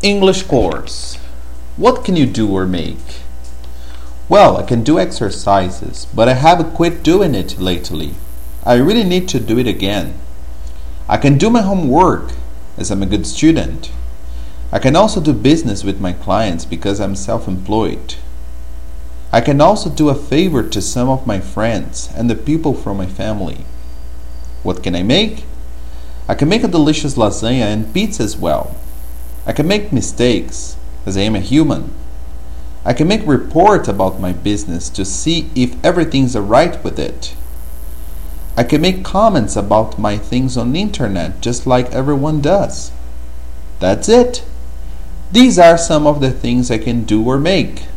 English course. What can you do or make? Well, I can do exercises, but I have quit doing it lately. I really need to do it again. I can do my homework, as I'm a good student. I can also do business with my clients because I'm self-employed. I can also do a favor to some of my friends and the people from my family. What can I make? I can make a delicious lasagna and pizza as well. I can make mistakes, as I am a human. I can make reports about my business to see if everything's alright with it. I can make comments about my things on the internet just like everyone does. That's it. These are some of the things I can do or make.